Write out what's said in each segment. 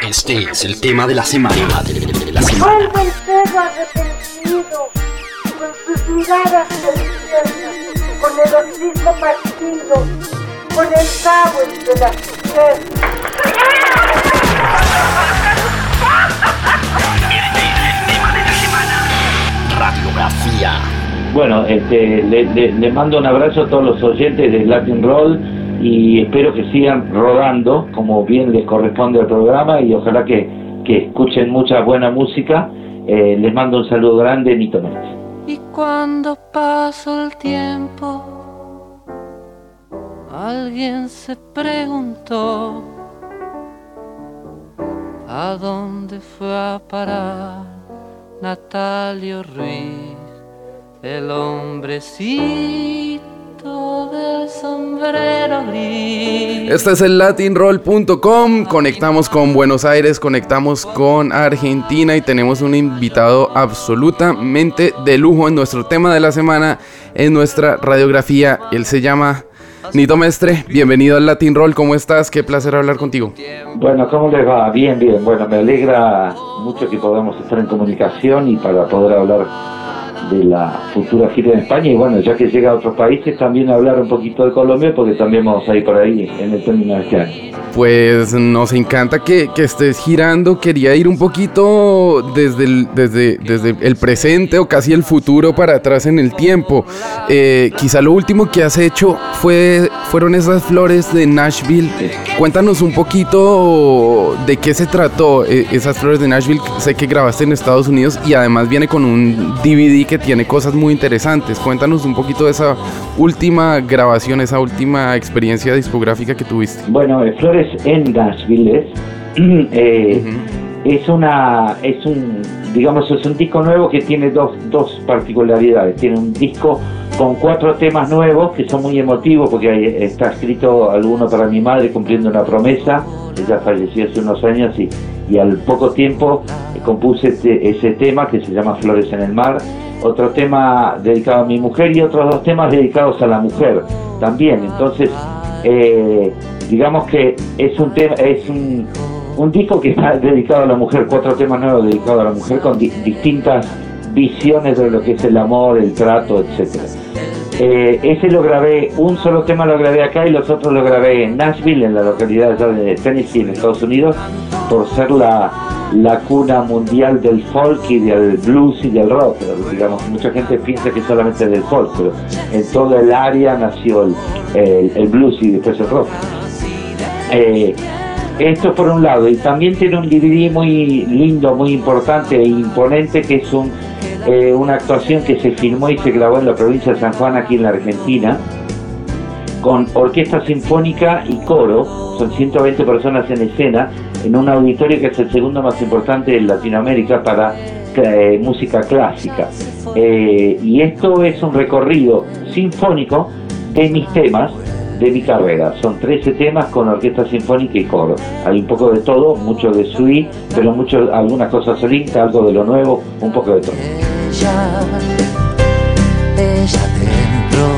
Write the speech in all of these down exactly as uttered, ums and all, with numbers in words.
Este es el tema de la semana. De la semana. Vuelve el perro arrepentido, con sus miradas deliciosas, con el hocico partido, con el cabo entre las piernas. Este es el tema de la semana. Radiografía. Bueno, este, le, le, le mando un abrazo a todos los oyentes de Latin Roll y espero que sigan rodando como bien les corresponde al programa y ojalá que, que escuchen mucha buena música. Eh, les mando un saludo grande, Nito Mestre. Y cuando pasó el tiempo, alguien se preguntó ¿a dónde fue a parar Natalio Ruiz? El hombrecito del sombrero gris. Este es el latin roll punto com. Conectamos con Buenos Aires, conectamos con Argentina y tenemos un invitado absolutamente de lujo en nuestro tema de la semana, en nuestra radiografía. Él se llama Nito Mestre. Bienvenido al Latin Roll. ¿Cómo estás? Qué placer hablar contigo. Bueno, ¿cómo les va? Bien, bien. Bueno, me alegra mucho que podamos estar en comunicación y para poder hablar de la futura gira en España y bueno, ya que llega a otros países también hablar un poquito de Colombia porque también vamos a ir por ahí en el término de este año. Pues nos encanta que, que estés girando. Quería ir un poquito desde el, desde, desde el presente o casi el futuro para atrás en el tiempo. Eh, quizá lo último que has hecho fue, fueron esas flores de Nashville. Cuéntanos un poquito de qué se trató eh, esas flores de Nashville. Sé que grabaste en Estados Unidos y además viene con un D V D que tiene cosas muy interesantes. Cuéntanos un poquito de esa última grabación, esa última experiencia discográfica que tuviste. Bueno, eh, Flores en Nashville eh, uh-huh. es una, es un, digamos, es un disco nuevo que tiene dos, dos particularidades. Tiene un disco con cuatro temas nuevos que son muy emotivos porque está escrito alguno para mi madre cumpliendo una promesa. Ella falleció hace unos años y, y al poco tiempo eh, compuse este, ese tema que se llama Flores en el Mar. Otro tema dedicado a mi mujer y otros dos temas dedicados a la mujer también. Entonces, eh, digamos que es un tema, es un, un disco que está dedicado a la mujer, cuatro temas nuevos dedicados a la mujer con di- distintas visiones de lo que es el amor, el trato, etcétera. Eh, ese lo grabé, un solo tema lo grabé acá y los otros lo grabé en Nashville, en la localidad de Tennessee, en Estados Unidos, por ser la, la cuna mundial del folk y del blues y del rock. Pero, digamos, mucha gente piensa que solamente del folk, pero en toda el área nació el, el, el blues y después el rock. Eh, esto por un lado, y también tiene un D V D muy lindo, muy importante e imponente, que es un Eh, una actuación que se filmó y se grabó en la provincia de San Juan, aquí en la Argentina, con orquesta sinfónica y coro. Son ciento veinte personas en escena, en un auditorio que es el segundo más importante de Latinoamérica para eh, música clásica. Eh, y esto es un recorrido sinfónico de mis temas, de mi carrera. Son trece temas con orquesta sinfónica y coro. Hay un poco de todo, mucho de suite, pero mucho, algunas cosas solistas, algo de lo nuevo, un poco de todo. Ella, ella dentro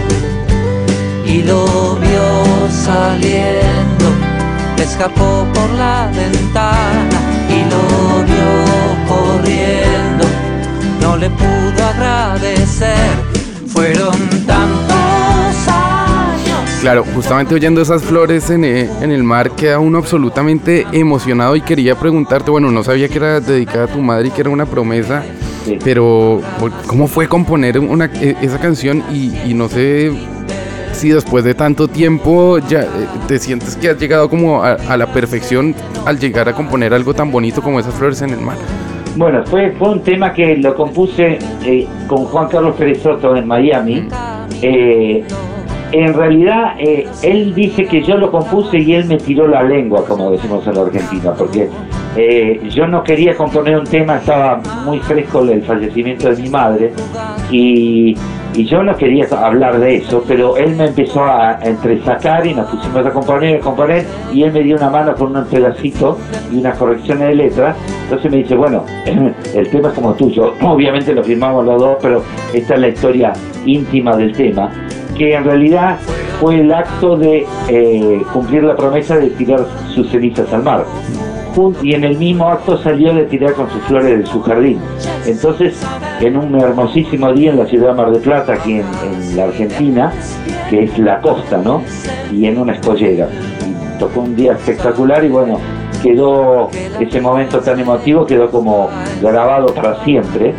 y lo vio saliendo, escapó por la ventana y lo vio corriendo, no le pudo agradecer, fueron tantos años. Claro, justamente oyendo esas flores en, en el mar queda uno absolutamente emocionado y quería preguntarte, bueno, no sabía que era dedicada a tu madre y que era una promesa, sí. Pero ¿cómo fue componer una, esa canción? Y, y no sé si después de tanto tiempo ya te sientes que has llegado como a, a la perfección al llegar a componer algo tan bonito como esas flores en el mar. Bueno, fue, fue un tema que lo compuse eh, con Juan Carlos Pérez Soto en Miami. Mm. Eh, En realidad, eh, él dice que yo lo compuse y él me tiró la lengua, como decimos en la Argentina, porque eh, yo no quería componer un tema, estaba muy fresco el fallecimiento de mi madre, y, y yo no quería hablar de eso, pero él me empezó a, a entresacar y nos pusimos a componer, a componer, y él me dio una mano con un pedacito y unas correcciones de letra. Entonces me dice, bueno, el tema es como tuyo, obviamente lo firmamos los dos, pero esta es la historia íntima del tema, que en realidad fue el acto de eh, cumplir la promesa de tirar sus cenizas al mar. y en el mismo acto salió de tirar con sus flores de su jardín. Entonces, en un hermosísimo día en la ciudad de Mar del Plata, aquí en, en la Argentina, que es la costa, ¿no? Y en una escollera. Y tocó un día espectacular y bueno, quedó ese momento tan emotivo, quedó como grabado para siempre.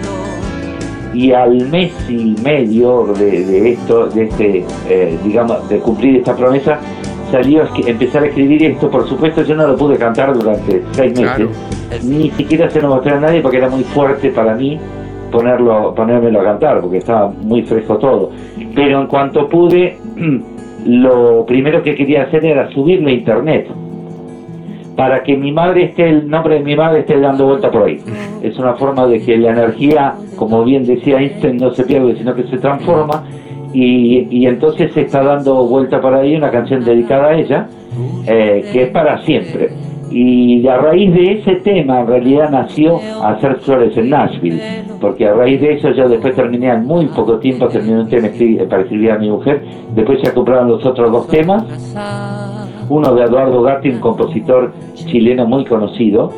Y al mes y medio de, de esto, de este, eh, digamos, de cumplir esta promesa, salió a empezar a escribir esto. Por supuesto yo no lo pude cantar durante seis meses, claro. Ni siquiera se lo mostré a nadie porque era muy fuerte para mí ponerlo, ponérmelo a cantar, porque estaba muy fresco todo. Pero en cuanto pude, lo primero que quería hacer era subirlo a internet, para que mi madre esté, el nombre de mi madre esté dando vuelta por ahí. Es una forma de que la energía, como bien decía Einstein, no se pierde, sino que se transforma, y, y entonces se está dando vuelta por ahí una canción dedicada a ella, eh, que es para siempre. Y a raíz de ese tema, en realidad nació Hacer Flores en Nashville, porque a raíz de eso yo después terminé en muy poco tiempo, terminé un tema para escribir a mi mujer, después se compraron los otros dos temas, uno de Eduardo Gatti, un compositor chileno muy conocido,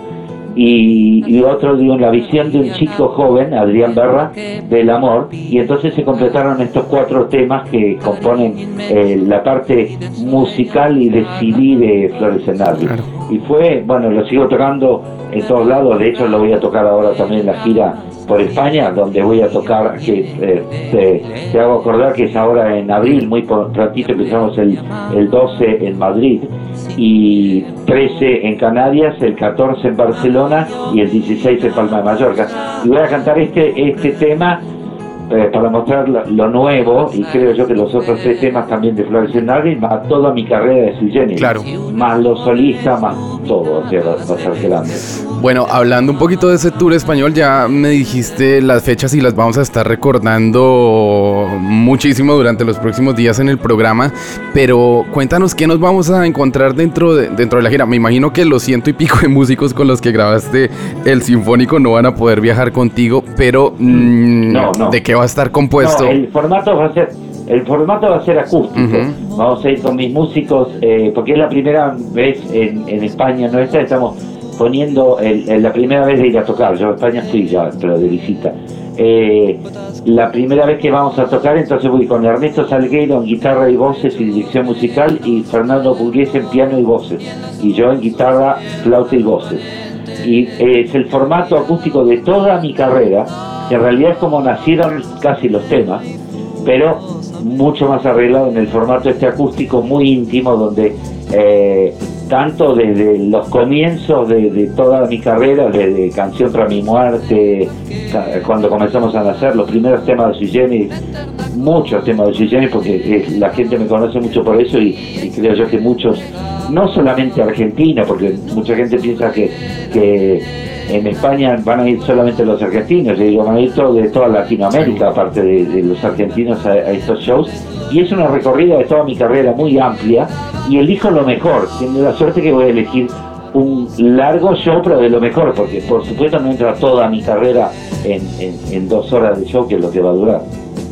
y, y otro de La visión de un chico joven, Adrián Berra, del amor, y entonces se completaron estos cuatro temas que componen eh, la parte musical y de C D de Flores en Nashville. Claro. Y fue, bueno, lo sigo tocando en todos lados, de hecho lo voy a tocar ahora también en la gira por España, donde voy a tocar, que eh, te, te hago acordar que es ahora en abril, muy prontito, empezamos el, el doce en Madrid, y trece en Canarias, el catorce en Barcelona y el dieciséis en Palma de Mallorca. Y voy a cantar este, este tema eh, para mostrar lo, lo nuevo, y creo yo que los otros tres temas también de Flores en Nashville, más toda mi carrera de Sui Generis, claro, más los solistas, más todo, o sea, va a ser grande. Bueno, hablando un poquito de ese tour español, ya me dijiste las fechas y las vamos a estar recordando muchísimo durante los próximos días en el programa, pero cuéntanos qué nos vamos a encontrar dentro de, dentro de la gira. Me imagino que los ciento y pico de músicos con los que grabaste el Sinfónico no van a poder viajar contigo, pero mmm, no, no. ¿de qué va a estar compuesto? No, el formato va a ser... El formato va a ser acústico. Uh-huh. Vamos a ir con mis músicos, eh, porque es la primera vez en, en España nuestra, estamos poniendo el, el, la primera vez de ir a tocar. Yo a España fui ya, pero de visita. Eh, la primera vez que vamos a tocar, entonces voy con Ernesto Salgueiro en guitarra y voces y dirección musical, y Fernando Pugliese en piano y voces, y yo en guitarra, flauta y voces. Y eh, es el formato acústico de toda mi carrera, que en realidad es como nacieron casi los temas, pero mucho más arreglado en el formato este acústico muy íntimo, donde eh, tanto desde los comienzos de, de toda mi carrera, desde Canción para mi muerte, cuando comenzamos a nacer, los primeros temas de Sui Generis, muchos temas de Sui Generis, porque eh, la gente me conoce mucho por eso, y, y creo yo que muchos, no solamente argentinos, porque mucha gente piensa que, que en España van a ir solamente los argentinos, yo digo, van a ir todo, de toda Latinoamérica, aparte de, de los argentinos, a, a estos shows, y es una recorrida de toda mi carrera muy amplia, y elijo lo mejor. Tengo la suerte que voy a elegir un largo show, pero de lo mejor, porque por supuesto no entra toda mi carrera en, en, en dos horas de show, que es lo que va a durar.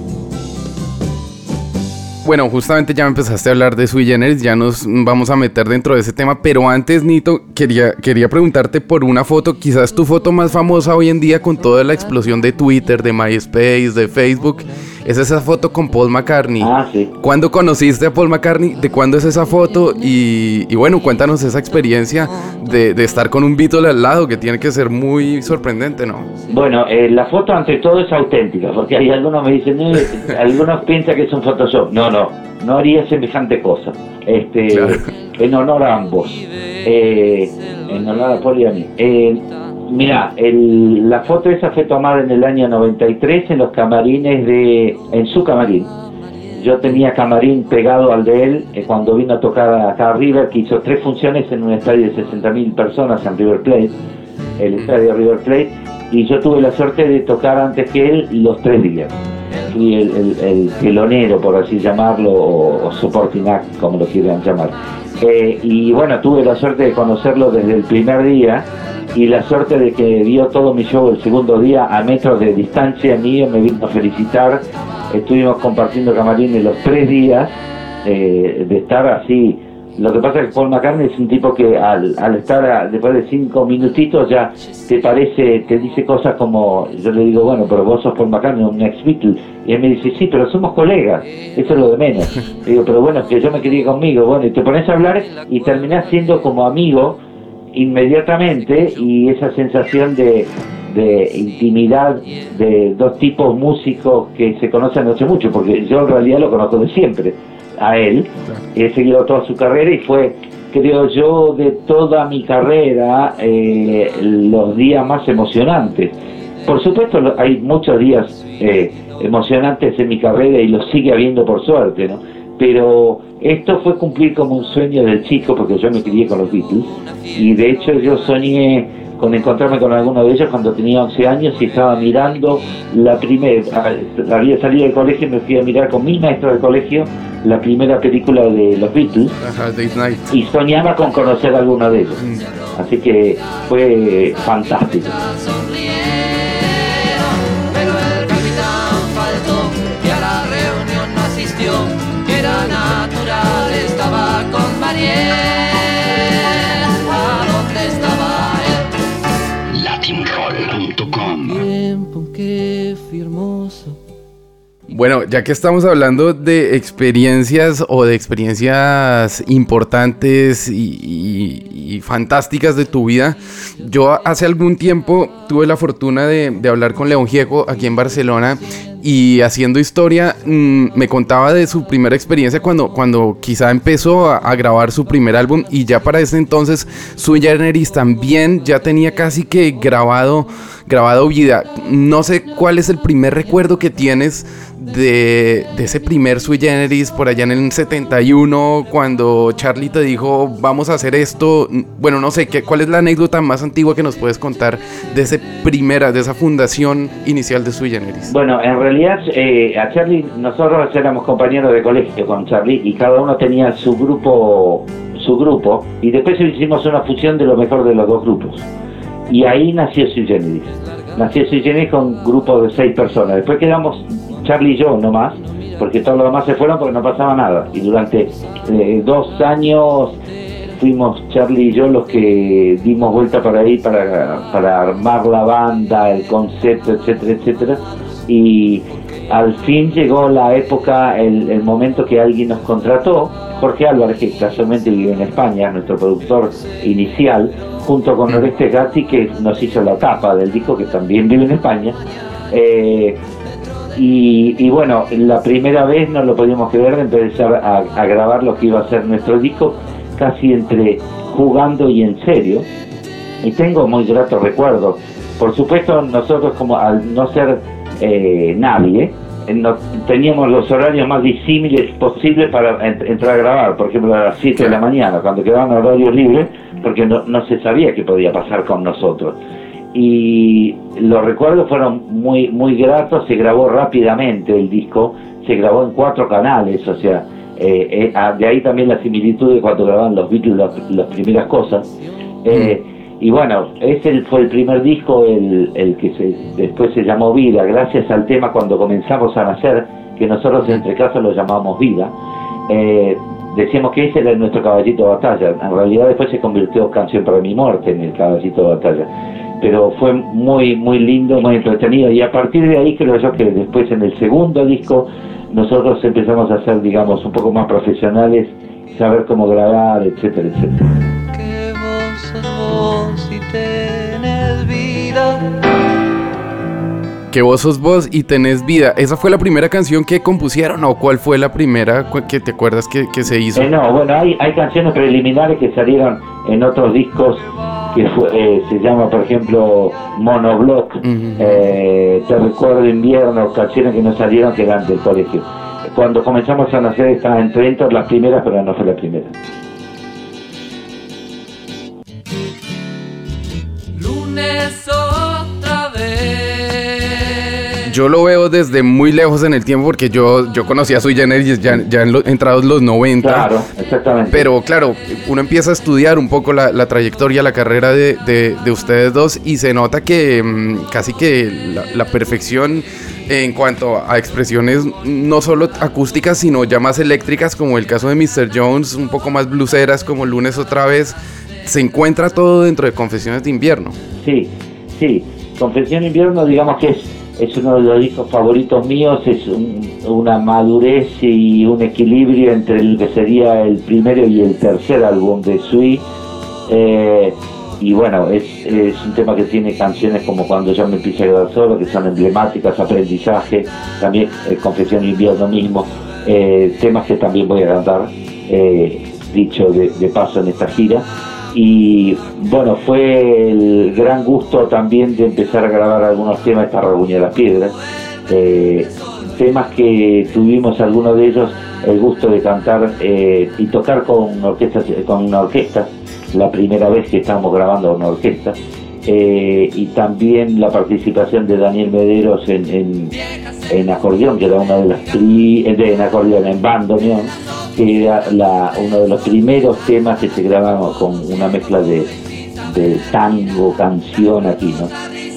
Bueno, justamente ya me empezaste a hablar de Sui Generis, ya nos vamos a meter dentro de ese tema, pero antes, Nito, quería, quería preguntarte por una foto, quizás tu foto más famosa hoy en día con toda la explosión de Twitter, de MySpace, de Facebook, es esa foto con Paul McCartney. Ah, sí. ¿Cuándo conociste a Paul McCartney? ¿De cuándo es esa foto? Y, y bueno, cuéntanos esa experiencia de, de estar con un Beatle al lado, que tiene que ser muy sorprendente, ¿no? Bueno, eh, la foto ante todo es auténtica, porque hay algunos me dicen, eh, algunos piensan que es un Photoshop. No, no, no haría semejante cosa. Este, claro. En honor a ambos, eh, en honor a Paul y a mí. Eh, Mirá, el, la foto esa fue tomada en el año noventa y tres en los camarines de... en su camarín. Yo tenía camarín pegado al de él eh, cuando vino a tocar acá a River, que hizo tres funciones en un estadio de sesenta mil personas en River Plate, el estadio River Plate, y yo tuve la suerte de tocar antes que él los tres días. Fui el, el, el telonero, por así llamarlo, o, o supporting act, como lo quieran llamar. Eh, y bueno, tuve la suerte de conocerlo desde el primer día, y la suerte de que vio todo mi show el segundo día a metros de distancia mío, me vino a felicitar. Estuvimos compartiendo camarines los tres días, eh, de estar así Lo que pasa es que Paul McCartney es un tipo que al, al estar a, después de cinco minutitos ya te parece, te dice cosas como, yo le digo, bueno, pero vos sos Paul McCartney, un ex Beatle, y él me dice, sí, pero somos colegas, eso es lo de menos. Le digo, pero bueno, que yo me quería conmigo, bueno, y te pones a hablar y terminás siendo como amigo inmediatamente, y esa sensación de, de intimidad de dos tipos músicos que se conocen hace mucho, porque yo en realidad lo conozco de siempre a él, he seguido toda su carrera y fue, creo yo, de toda mi carrera eh, los días más emocionantes. Por supuesto hay muchos días eh, emocionantes en mi carrera y los sigue habiendo por suerte, ¿no? Pero esto fue cumplir como un sueño del chico, porque yo me crié con los Beatles y de hecho yo soñé con encontrarme con alguno de ellos cuando tenía once años y estaba mirando la primera, había salido del colegio y me fui a mirar con mi maestro del colegio la primera película de los Beatles. Ajá, Date Night. Y soñaba con conocer a alguno de ellos. Mm. Así que fue fantástico. Pero el capitán faltó y a la reunión no asistió. Era natural, estaba con Mariel. ¿A dónde estaba él? latin roll punto com. Tiempo que fui hermoso. Bueno, ya que estamos hablando de experiencias o de experiencias importantes y, y, y fantásticas de tu vida, yo hace algún tiempo tuve la fortuna de, de hablar con León Gieco aquí en Barcelona y haciendo historia mmm, me contaba de su primera experiencia cuando, cuando quizá empezó a, a grabar su primer álbum, y ya para ese entonces Sui Generis también ya tenía casi que grabado, grabado vida. No sé cuál es el primer recuerdo que tienes de, de ese primer Sui Generis por allá en el setenta y uno, cuando Charlie te dijo vamos a hacer esto. Bueno, no sé, ¿qué, cuál es la anécdota más antigua que nos puedes contar de ese primera, de esa fundación inicial de Sui Generis? Bueno, en realidad eh, a Charlie, nosotros éramos compañeros de colegio con Charlie y cada uno tenía su grupo, su grupo, y después hicimos una fusión de lo mejor de los dos grupos. Y ahí nació Sui Generis. Nació Sui Generis con un grupo de seis personas. Después quedamos Charlie y yo nomás, porque todos los demás se fueron porque no pasaba nada. Y durante eh, dos años fuimos Charlie y yo los que dimos vuelta por ahí para, para armar la banda, el concepto, etcétera, etcétera. Y al fin llegó la época, el, el momento que alguien nos contrató, Jorge Álvarez, que casualmente vive en España, nuestro productor inicial, junto con Oreste Gatti, que nos hizo la tapa del disco, que también vive en España. Eh, y, y bueno, la primera vez no lo podíamos creer de empezar a, a grabar lo que iba a ser nuestro disco, casi entre jugando y en serio. Y tengo muy gratos recuerdos. Por supuesto, nosotros, como al no ser eh, nadie, eh, no, teníamos los horarios más disímiles posibles para ent- entrar a grabar. Por ejemplo, a las siete de la mañana, cuando quedaban horarios libres, porque no, no se sabía qué podía pasar con nosotros. Y los recuerdos fueron muy muy gratos. Se grabó rápidamente el disco, se grabó en cuatro canales, o sea, eh, eh, de ahí también la similitud de cuando grababan los Beatles las, las primeras cosas. Eh, y bueno, ese fue el primer disco, el, el que se, después se llamó Vida, gracias al tema Cuando Comenzamos a Nacer, que nosotros entre casa lo llamamos Vida. Eh, decíamos que ese era nuestro caballito de batalla. En realidad después se convirtió Canción para mi muerte en el caballito de batalla. Pero fue muy muy lindo, muy entretenido, y a partir de ahí creo yo que después en el segundo disco nosotros empezamos a ser, digamos, un poco más profesionales, saber cómo grabar, etcétera, etcétera. Que vos sos vos y tenés vida. Que vos sos vos y tenés vida. ¿Esa fue la primera canción que compusieron o cuál fue la primera que te acuerdas que, que se hizo? Eh, no, bueno, hay, hay canciones preliminares que salieron en otros discos, que fue, eh, se llama, por ejemplo, Monoblock, uh-huh. eh, Te Recuerdo Invierno, canciones que no salieron, que eran del colegio. Cuando comenzamos a nacer estaban entre entre las primeras, pero no fue la primera. Lunes otra vez. Yo lo veo desde muy lejos en el tiempo, porque yo, yo conocí a Sui Generis ya, ya en lo, entrados los noventa. Claro, exactamente. Pero claro, uno empieza a estudiar un poco la, la trayectoria, la carrera de, de, de ustedes dos, y se nota que mmm, casi que la, la perfección en cuanto a expresiones no solo acústicas, sino ya más eléctricas, como el caso de míster Jones, un poco más bluseras como Lunes otra vez. Se encuentra todo dentro de Confesiones de Invierno. Sí, sí. Confesión de Invierno, digamos que es, es uno de los discos favoritos míos, es un, una madurez y un equilibrio entre el que sería el primero y el tercer álbum de Sui. Eh, y bueno, es, es un tema que tiene canciones como Cuando ya me empiece a quedar solo, que son emblemáticas, Aprendizaje, también eh, Confesión de Invierno mismo, eh, temas que también voy a cantar, eh, dicho de, de paso en esta gira. Y bueno, fue el gran gusto también de empezar a grabar algunos temas, esta Rasguña de las Piedras, eh, temas que tuvimos algunos de ellos el gusto de cantar eh, y tocar con orquestas, con una orquesta, la primera vez que estábamos grabando una orquesta, eh, y también la participación de Daniel Mederos en, en, en acordeón, que era una de las pri, de, en acordeón, en bandoneón, que era la, uno de los primeros temas que se grabaron con una mezcla de, de tango, canción aquí, ¿no?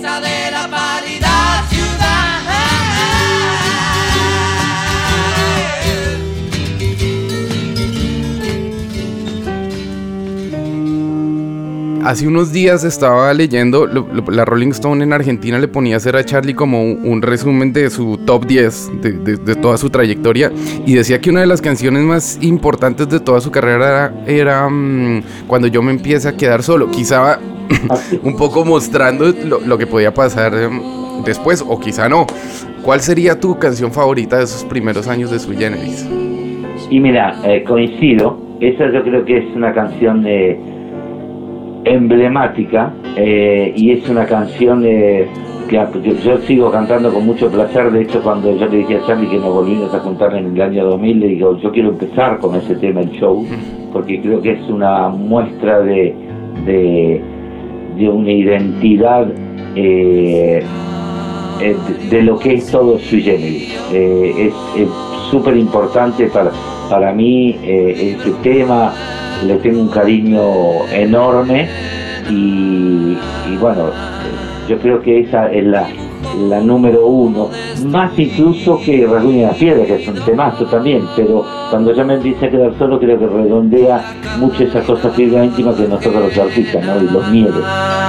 Hace unos días estaba leyendo, lo, lo, la Rolling Stone en Argentina le ponía a hacer a Charly como un, un resumen de su top diez, de, de, de toda su trayectoria, y decía que una de las canciones más importantes de toda su carrera era, era um, Cuando yo me empiece a quedar solo, quizá un poco mostrando lo, lo que podía pasar um, después, o quizá no. ¿Cuál sería tu canción favorita de esos primeros años de Sui Generis? Y mira, eh, coincido, esa yo creo que es una canción de... emblemática, eh, y es una canción eh, que, que yo sigo cantando con mucho placer. De hecho, cuando yo le dije a Charly que nos volvimos a juntar en el año dos mil, le digo, yo quiero empezar con ese tema, el show, porque creo que es una muestra de de, de una identidad eh, de, de lo que es todo Sui Generis. Eh, es súper importante para, para mí eh, ese tema. Le tengo un cariño enorme y, y bueno, yo creo que esa es la, la número uno, más incluso que Rasguña de las Piedras, que es un temazo también, pero Cuando ya me empiece a quedar solo creo que redondea mucho esa cosa fibra íntima que nos toca a los artistas, ¿no? Y los miedos.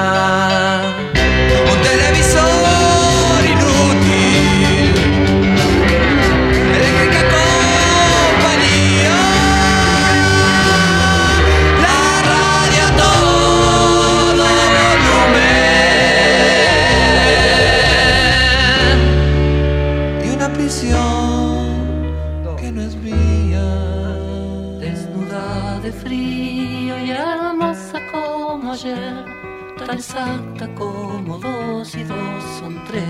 Tan exacta como dos y dos son tres.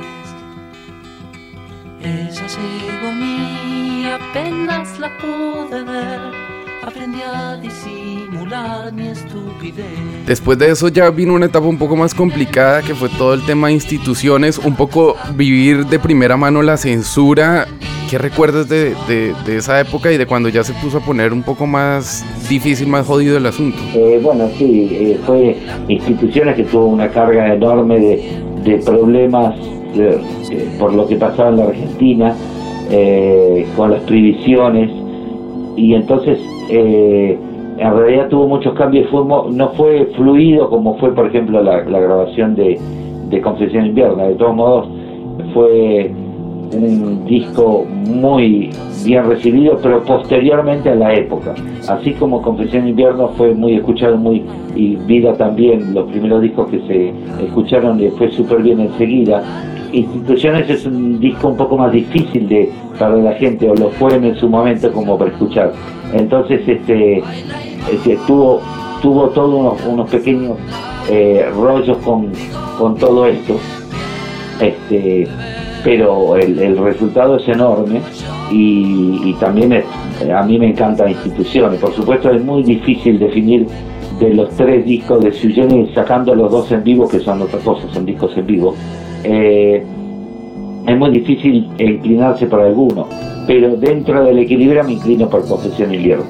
Ella llegó a mí, apenas la pude ver, aprendí a disimular mi estupidez. Después de eso ya vino una etapa un poco más complicada, que fue todo el tema de instituciones, un poco vivir de primera mano la censura. ¿Qué recuerdas de, de, de esa época y de cuando ya se puso a poner un poco más difícil, más jodido el asunto? Eh, bueno, sí, eh, fue instituciones que tuvo una carga enorme de, de problemas de, eh, por lo que pasaba en la Argentina, eh, con las prohibiciones, y entonces eh, en realidad tuvo muchos cambios. Fue, no fue fluido como fue, por ejemplo, la, la grabación de, de Confesión de Invierno. De todos modos, fue un disco muy bien recibido, pero posteriormente a la época. Así como Confesión de Invierno fue muy escuchado, muy y Vida también, los primeros discos que se escucharon le fue súper bien enseguida. Instituciones es un disco un poco más difícil de para la gente, o lo fue en su momento como para escuchar. Entonces este, este tuvo tuvo todos unos, unos pequeños eh, rollos con, con todo esto. Este pero el, el resultado es enorme y, y también es, a mí me encantan Instituciones. Por supuesto es muy difícil definir de los tres discos de Sui Generis, sacando los dos en vivo, que son otra cosa, son discos en vivo. Eh, es muy difícil inclinarse por alguno, pero dentro del equilibrio me inclino por Confesión de Invierno.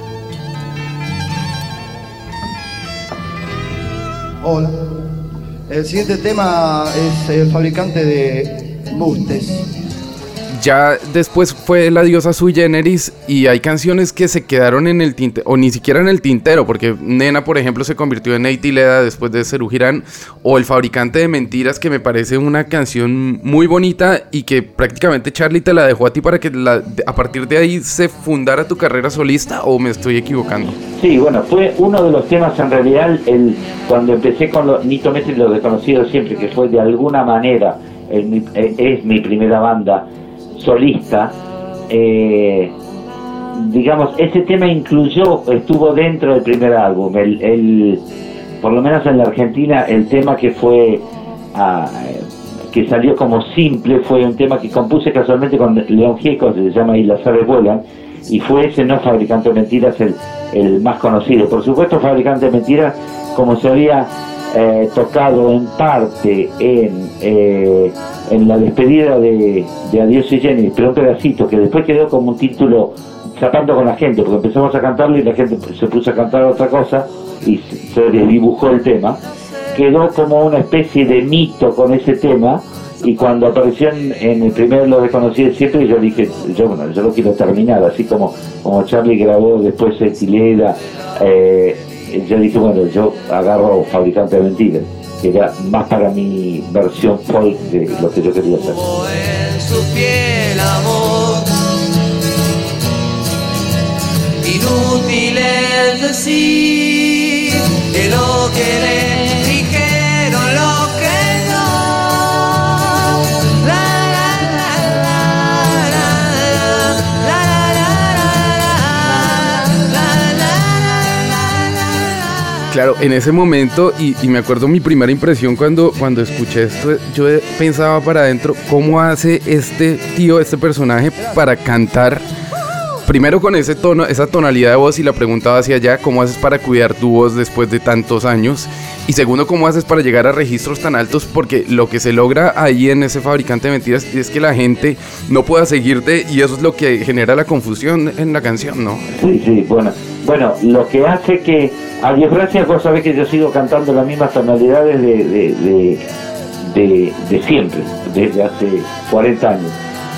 Hola. El siguiente tema es el fabricante de bustes. Ya después fue La Diosa Sui Generis y hay canciones que se quedaron en el tintero, o ni siquiera en el tintero, porque Nena, por ejemplo, se convirtió en Neity Leda después de Serú Girán, o El Fabricante de Mentiras, que me parece una canción muy bonita y que prácticamente Charly te la dejó a ti para que la, a partir de ahí se fundara tu carrera solista, ¿o me estoy equivocando? Sí, bueno, fue uno de los temas en realidad, el, cuando empecé con los Nito Mestre y Los Desconocidos Siempre, que fue de alguna manera, el, es mi primera banda solista, eh, digamos, ese tema incluyó, estuvo dentro del primer álbum, el, el por lo menos en la Argentina, el tema que fue ah, que salió como simple fue un tema que compuse casualmente con León Gieco, se llama Y las aves vuelan, y fue ese, no Fabricante de Mentiras, el, el más conocido. Por supuesto, Fabricante de Mentiras, como se había Eh, tocado en parte en eh, en la despedida de, de Adiós y Jenny, pero un pedacito que después quedó como un título chapando con la gente, porque empezamos a cantarlo y la gente se puso a cantar otra cosa y se dibujó el tema, quedó como una especie de mito con ese tema, y cuando apareció en, en el primero Lo Desconocido Siempre, yo dije, yo bueno, yo lo quiero terminar, así como, como Charly grabó después Neity Leda, eh, yo dije, bueno, yo agarro Fabricante de Mentiras, que era más para mi versión folk de lo que yo quería hacer. En su piel amor, inútil es decir que lo que le dijeron lo que no. La, la, la, la, la, la, la, la, la, la. Claro, en ese momento, y, y me acuerdo mi primera impresión cuando, cuando escuché esto, yo pensaba para adentro, ¿cómo hace este tío, este personaje para cantar? Primero con ese tono, esa tonalidad de voz, y la preguntaba hacia allá, ¿cómo haces para cuidar tu voz después de tantos años? Y segundo, ¿cómo haces para llegar a registros tan altos? Porque lo que se logra ahí en ese Fabricante de Mentiras es que la gente no pueda seguirte, y eso es lo que genera la confusión en la canción, ¿no? Sí, sí, bueno, bueno, lo que hace que, a Dios gracias, vos sabés que yo sigo cantando las mismas tonalidades de, de, de, de, de siempre, desde hace cuarenta años.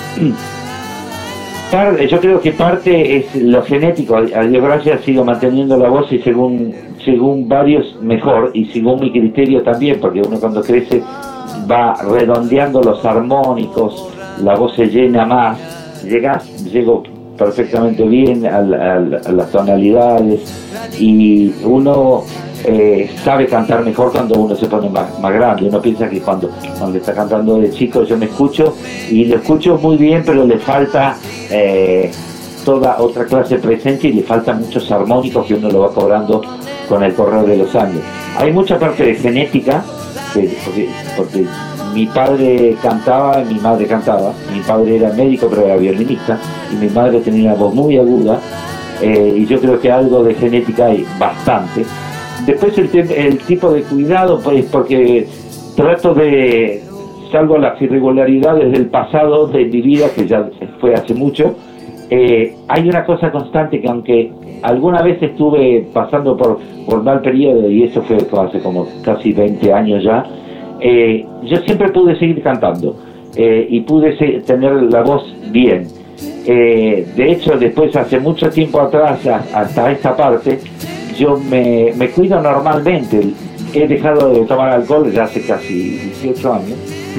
Yo creo que parte es lo genético, a Dios gracias sigo manteniendo la voz, y según según varios mejor, y según mi criterio también, porque uno cuando crece va redondeando los armónicos, la voz se llena más, llegas, llego perfectamente bien a, a, a las tonalidades, y uno eh, sabe cantar mejor cuando uno se pone más, más grande. Uno piensa que cuando, cuando está cantando de chico, yo me escucho y lo escucho muy bien, pero le falta eh, toda otra clase de presencia, y le faltan muchos armónicos que uno lo va cobrando con el correr de los años. Hay mucha parte de genética, que, porque, porque mi padre cantaba, mi madre cantaba, mi padre era médico pero era violinista, y mi madre tenía una voz muy aguda, eh, y yo creo que algo de genética hay bastante. Después el, el tipo de cuidado, pues porque trato de, salvo las irregularidades del pasado de mi vida, que ya fue hace mucho, eh, hay una cosa constante, que aunque alguna vez estuve pasando por, por mal periodo, y eso fue hace como casi veinte años ya, eh, yo siempre pude seguir cantando, eh, y pude se, tener la voz bien. Eh, de hecho, después, hace mucho tiempo atrás, a, hasta esta parte, yo me, me cuido normalmente. He dejado de tomar alcohol ya hace casi dieciocho años,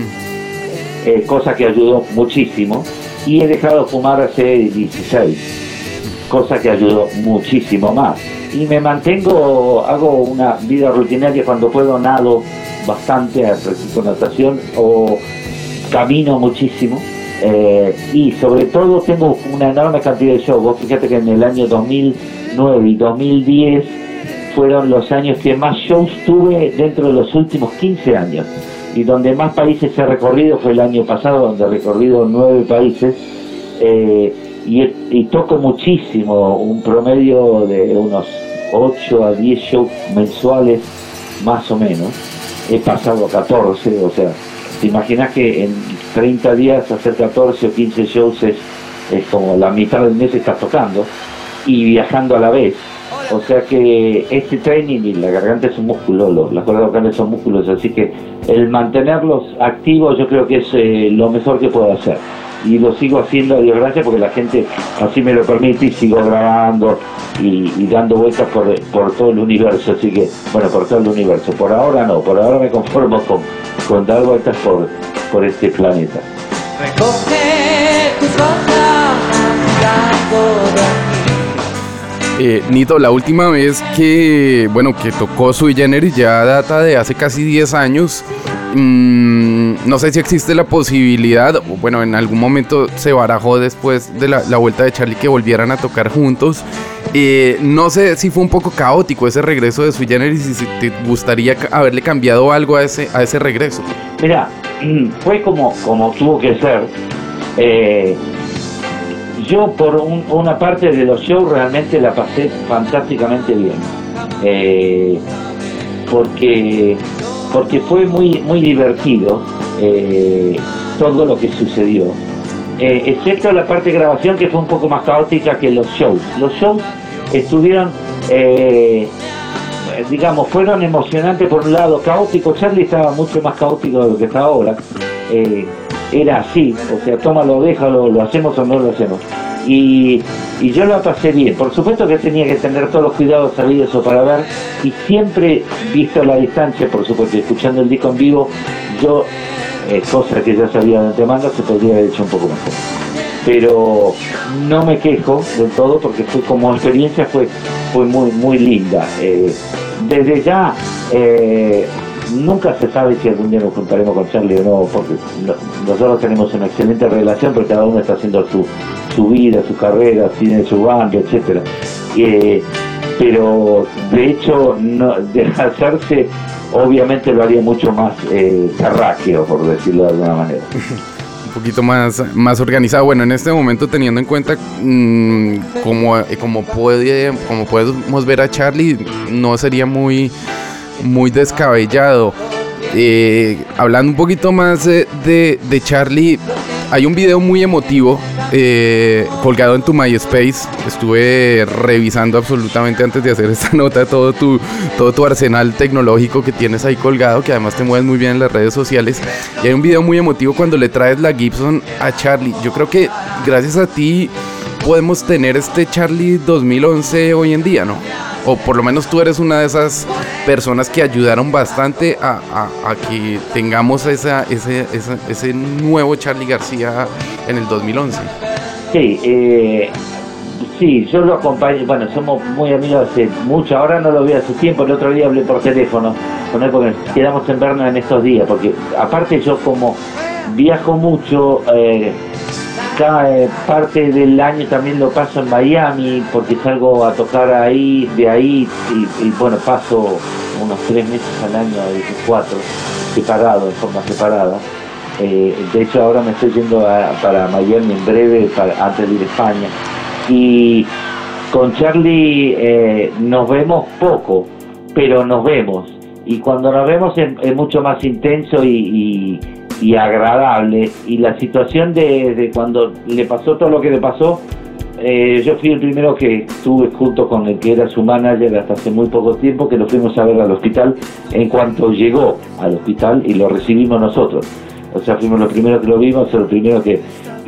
eh, cosa que ayudó muchísimo, y he dejado de fumar hace dieciséis, cosa que ayudó muchísimo más. Y me mantengo, hago una vida rutinaria, cuando puedo nado bastante, practico natación o camino muchísimo, eh, y sobre todo tengo una enorme cantidad de shows. Vos fíjate que en el año dos mil nueve y dos mil diez fueron los años que más shows tuve dentro de los últimos quince años, y donde más países he recorrido fue el año pasado, donde he recorrido nueve países, eh, y, y toco muchísimo, un promedio de unos ocho a diez shows mensuales más o menos. He pasado catorce, o sea, te imaginas que en treinta días hacer catorce o quince shows es, es como la mitad del mes estás tocando y viajando a la vez. O sea que este training, y la garganta es un músculo, lo, las cuerdas vocales son músculos, así que el mantenerlos activos yo creo que es eh, lo mejor que puedo hacer. Y lo sigo haciendo, a Dios gracias, porque la gente así me lo permite y sigo grabando y, y dando vueltas por, por todo el universo. Así que, bueno, por todo el universo. Por ahora no, por ahora me conformo con, con dar vueltas por, por este planeta. Recoge tus hojas, mirando de aquí. Eh, Nito, la última vez que, bueno, que tocó Sui Generis ya data de hace casi diez años. Mm, no sé si existe la posibilidad, o bueno, en algún momento se barajó después de la, la vuelta de Charly que volvieran a tocar juntos. Eh, no sé si fue un poco caótico ese regreso de Sui Generis y si te gustaría haberle cambiado algo a ese, a ese regreso. Mira, fue como, como tuvo que ser. Eh, yo por un, una parte de los shows realmente la pasé fantásticamente bien. Eh, porque... porque fue muy muy divertido eh, todo lo que sucedió, eh, excepto la parte de grabación que fue un poco más caótica que los shows. Los shows estuvieron, eh, digamos, fueron emocionantes por un lado, caótico. Charly estaba mucho más caótico de lo que está ahora, eh, era así, o sea, tómalo, déjalo, lo hacemos o no lo hacemos. Y, y yo la pasé bien. Por supuesto que tenía que tener todos los cuidados sabidos o para ver, y siempre visto la distancia, por supuesto, escuchando el disco en vivo, yo, eh, cosa que ya sabía de antemano, se podría haber hecho un poco mejor. Pero no me quejo del todo porque fue como experiencia fue fue muy muy linda. Eh, desde ya eh, nunca se sabe si algún día nos juntaremos con Charly o no, porque no, nosotros tenemos una excelente relación, pero cada uno está haciendo su, su vida, su carrera, tiene su banda, etcétera. Eh, pero de hecho, no, de hacerse, obviamente lo haría mucho más eh, terráqueo, por decirlo de alguna manera. Un poquito más, más organizado. Bueno, en este momento, teniendo en cuenta mmm, como, como, puede, como podemos ver a Charly, no sería muy... muy descabellado. Eh, hablando un poquito más de, de, de Charly, hay un video muy emotivo eh, colgado en tu MySpace. Estuve revisando absolutamente antes de hacer esta nota todo tu, todo tu arsenal tecnológico que tienes ahí colgado, que además te mueves muy bien en las redes sociales. Y hay un video muy emotivo cuando le traes la Gibson a Charly. Yo creo que gracias a ti podemos tener este Charly dos mil once hoy en día, ¿no? O por lo menos tú eres una de esas personas que ayudaron bastante a, a, a que tengamos esa, ese, ese, ese nuevo Charly García en el dos mil once. Sí, eh, sí, yo lo acompaño, bueno, somos muy amigos hace mucho, ahora no lo veo hace tiempo, el otro día hablé por teléfono con él porque quedamos en vernos en estos días, porque aparte yo como viajo mucho, eh, cada eh, parte del año también lo paso en Miami porque salgo a tocar ahí, de ahí y, y bueno, paso unos tres meses al año, cuatro, separado, de forma separada. Eh, de hecho ahora me estoy yendo a, para Miami en breve, para, antes de ir a España. Y con Charly eh, nos vemos poco, pero nos vemos. Y cuando nos vemos es, es mucho más intenso y, y y agradable, y la situación de, de cuando le pasó todo lo que le pasó, eh, yo fui el primero que estuve junto con el que era su manager hasta hace muy poco tiempo, que lo fuimos a ver al hospital en cuanto llegó al hospital y lo recibimos nosotros, o sea, fuimos los primeros que lo vimos, los primeros que...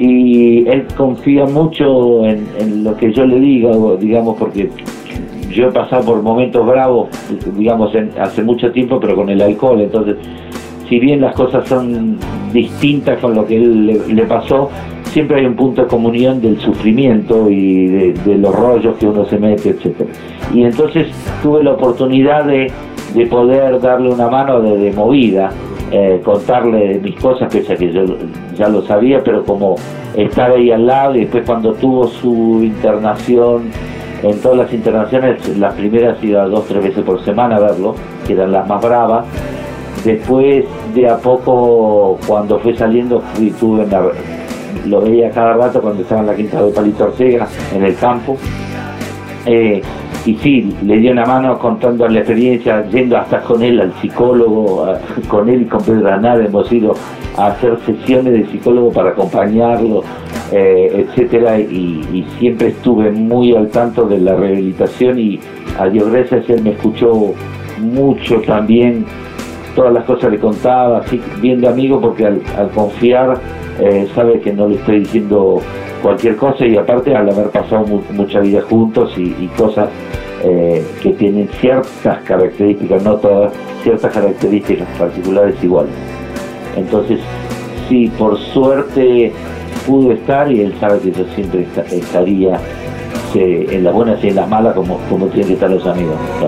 y él confía mucho en, en lo que yo le digo, digamos, porque yo he pasado por momentos bravos, digamos, en, hace mucho tiempo, pero con el alcohol, entonces si bien las cosas son distintas con lo que él le, le pasó, siempre hay un punto de comunión del sufrimiento y de, de los rollos que uno se mete, etcétera. Y entonces tuve la oportunidad de, de poder darle una mano de, de movida, eh, contarle mis cosas, pese a que yo ya lo sabía, pero como estar ahí al lado, y después cuando tuvo su internación, en todas las internaciones, las primeras iba dos, tres veces por semana a verlo, que eran las más bravas. Después, de a poco, cuando fue saliendo, fui, tuve la, lo veía cada rato cuando estaba en la quinta de Palito Ortega, en el campo. Eh, y sí, le dio una mano contando la experiencia, yendo hasta con él al psicólogo, a, con él y con Pedro Aznar hemos ido a hacer sesiones de psicólogo para acompañarlo, eh, etcétera, y, y siempre estuve muy al tanto de la rehabilitación y a Dios gracias él me escuchó mucho también, todas las cosas le contaba, así bien de amigo, porque al, al confiar eh, sabe que no le estoy diciendo cualquier cosa, y aparte al haber pasado mu mucha vida juntos y, y cosas eh, que tienen ciertas características, no todas, ciertas características particulares iguales. Entonces, sí, por suerte pudo estar, y él sabe que yo siempre está, estaría eh, en las buenas y en las malas, como, como tienen que estar los amigos, ¿no?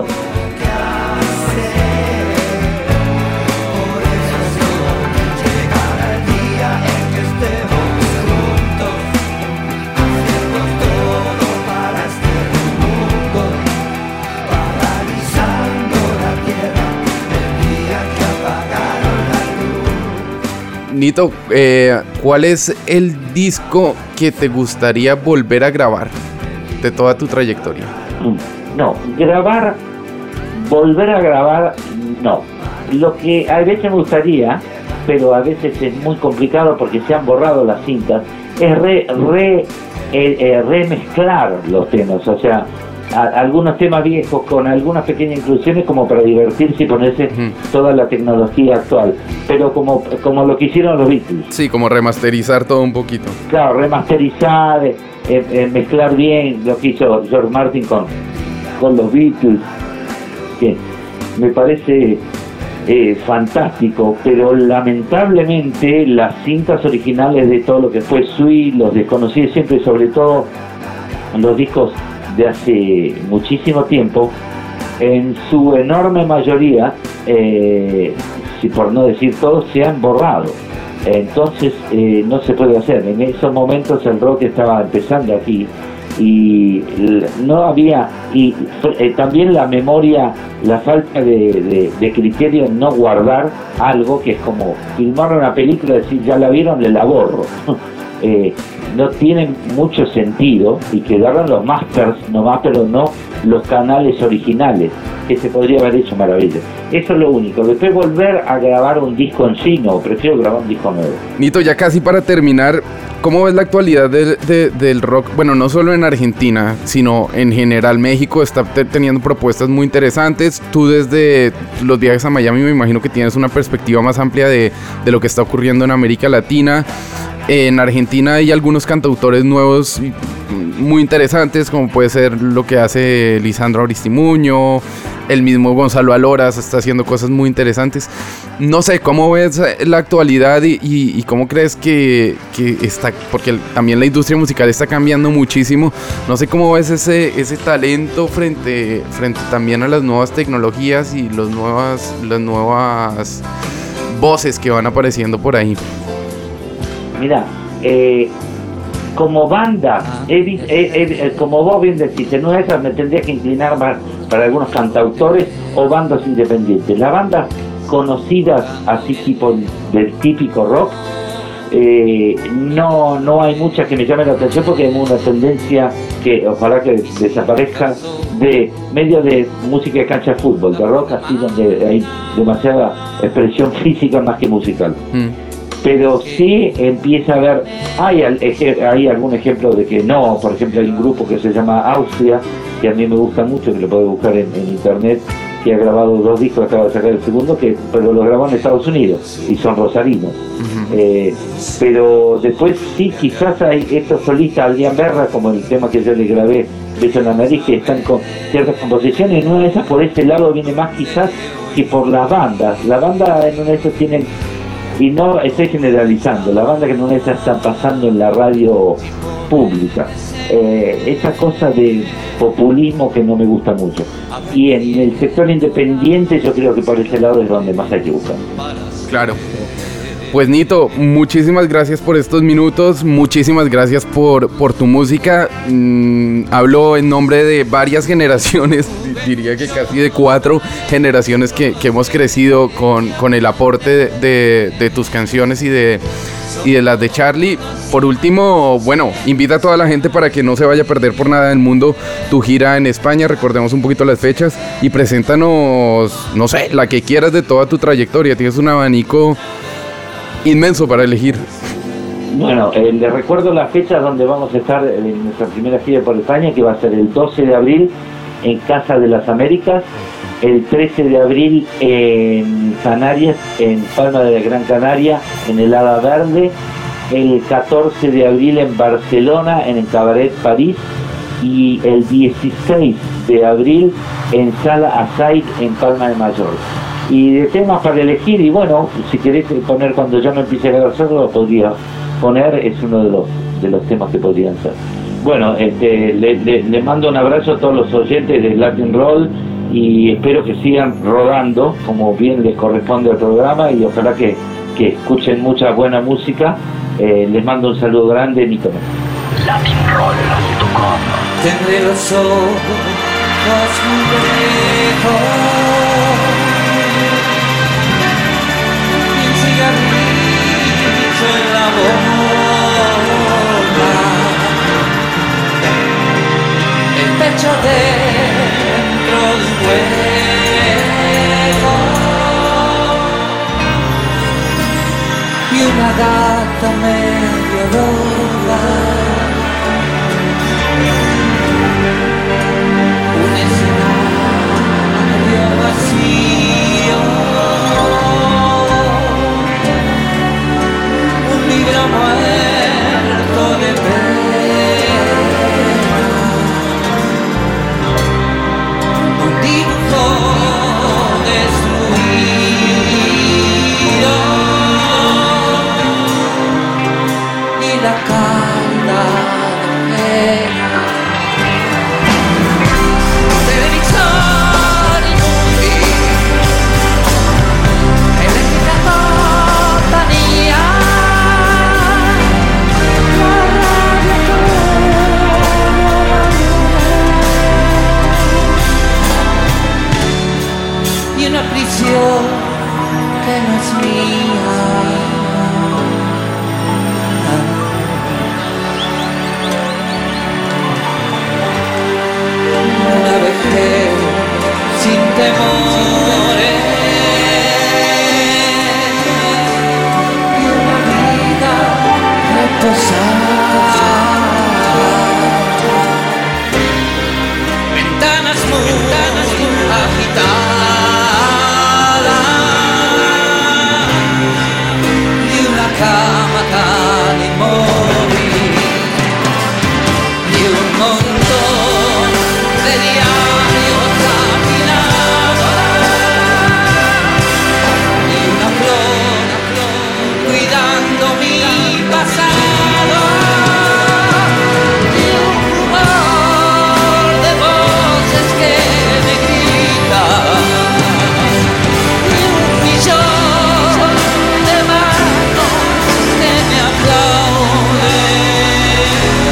Nito, eh, ¿cuál es el disco que te gustaría volver a grabar de toda tu trayectoria? No, grabar, volver a grabar, no. Lo que a veces me gustaría, pero a veces es muy complicado porque se han borrado las cintas, es re, re, eh, eh, remezclar los temas, o sea, a, algunos temas viejos con algunas pequeñas inclusiones como para divertirse y ponerse uh-huh. toda la tecnología actual, pero como, como lo que hicieron los Beatles. Sí, como remasterizar todo un poquito. Claro, remasterizar, eh, eh, mezclar bien lo que hizo George Martin con, con los Beatles, que me parece eh, fantástico, pero lamentablemente las cintas originales de todo lo que fue Sweet, los desconocidos siempre, sobre todo los discos de hace muchísimo tiempo, en su enorme mayoría, eh, si por no decir todos, se han borrado. Entonces eh, no se puede hacer. En esos momentos el rock estaba empezando aquí y no había, y eh, también la memoria, la falta de, de, de criterio en no guardar algo que es como filmar una película, decir ya la vieron, le la borro. Eh, no tienen mucho sentido, y quedaron los masters nomás, pero no los canales originales, que se podría haber hecho maravilla. Eso es lo único. Después volver a grabar un disco en sí, no, prefiero grabar un disco nuevo. Nito, ya casi para terminar, ¿cómo ves la actualidad de, de, del rock? Bueno, no solo en Argentina, sino en general. México está te, teniendo propuestas muy interesantes. Tú desde los viajes a Miami me imagino que tienes una perspectiva más amplia de, de lo que está ocurriendo en América Latina. En Argentina hay algunos cantautores nuevos muy interesantes, como puede ser lo que hace Lisandro Aristimuño, el mismo Gonzalo Aloras está haciendo cosas muy interesantes. No sé, ¿cómo ves la actualidad y, y, y cómo crees que, que está? Porque el, también la industria musical está cambiando muchísimo. No sé cómo ves ese, ese talento frente, frente también a las nuevas tecnologías y los nuevas, las nuevas voces que van apareciendo por ahí. Mira, eh, como banda, he, he, he, como vos bien decís, en una de esas me tendría que inclinar más para algunos cantautores o bandas independientes. Las bandas conocidas, así tipo del típico rock, eh, no, no hay muchas que me llamen la atención, porque hay una tendencia que ojalá que desaparezca de medio de música de cancha de fútbol, de rock, así donde hay demasiada expresión física más que musical. Mm. Pero sí empieza a haber, hay, hay algún ejemplo de que no. Por ejemplo, hay un grupo que se llama Austria, que a mí me gusta mucho, que lo puede buscar en, en internet, que ha grabado dos discos, acaba de sacar el segundo, que pero lo grabó en Estados Unidos, y son rosarinos. Uh-huh. eh, pero después sí, quizás hay estos solistas, Adrián Berra, como el tema que yo le grabé, Beso en la Nariz, que están con ciertas composiciones, y una de esas por ese lado viene más quizás que por las bandas. La banda en una de esas tienen, y no estoy generalizando, la banda que no esa están pasando en la radio pública, eh, esa cosa de populismo que no me gusta mucho. Y en el sector independiente yo creo que por ese lado es donde más hay que buscar. Claro. Pues Nito, muchísimas gracias por estos minutos, muchísimas gracias por, por tu música. Mm, hablo en nombre de varias generaciones, diría que casi de cuatro generaciones que, que hemos crecido con, con el aporte de, de, de tus canciones y de, y de las de Charly. Por último, bueno, invita a toda la gente para que no se vaya a perder por nada del mundo tu gira en España. Recordemos un poquito las fechas y preséntanos, no sé, la que quieras de toda tu trayectoria. Tienes un abanico inmenso para elegir. Bueno, eh, les recuerdo las fechas donde vamos a estar en nuestra primera gira por España, que va a ser el doce de abril en Casa de las Américas, el trece de abril en Canarias, en Palma de la Gran Canaria, en el Hada Verde, el catorce de abril en Barcelona, en el Cabaret París, y el dieciséis de abril en Sala Asaid, en Palma de Mallorca. Y de temas para elegir, y bueno, si querés poner Cuando yo me empiece a hacerlo, lo podría poner, es uno de los de los temas que podrían ser. Bueno, este, le, le, le mando un abrazo a todos los oyentes de Latin Roll y espero que sigan rodando como bien les corresponde al programa, y ojalá que, que escuchen mucha buena música. Eh, les mando un saludo grande, Nito. latin roll punto com. Tendré los ojos muy lejos y un cigarrillo en la boca, el pecho dentro de un hueco y una gata medio loca. Un escenario vacío, un libro muerto de pena, un dibujo destruido y la calda de pena. Una prisión que no es mía, una vejez sin temores y una vida reposada, ventanas muy agitadas cama tan inmóvil y un montón de diarios apilados y una flor cuidando mi pasado y un rumor de voces que me gritan y un millón de manos que me aplauden.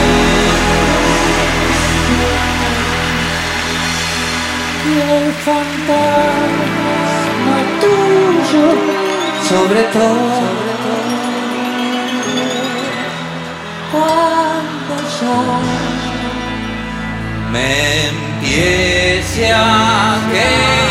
Y el fantasma tuyo, sobre todo, cuando ya me empiece a querer.